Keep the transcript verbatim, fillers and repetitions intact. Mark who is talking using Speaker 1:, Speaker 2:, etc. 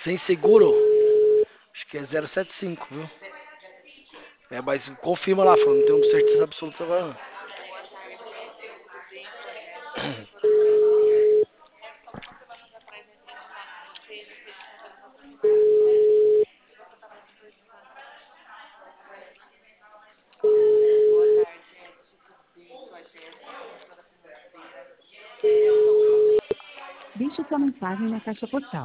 Speaker 1: Sem seguro? Acho que é zero sete cinco, viu? É, mas confirma lá, falando, não tenho certeza absoluta agora não.
Speaker 2: Deixe sua mensagem na caixa postal.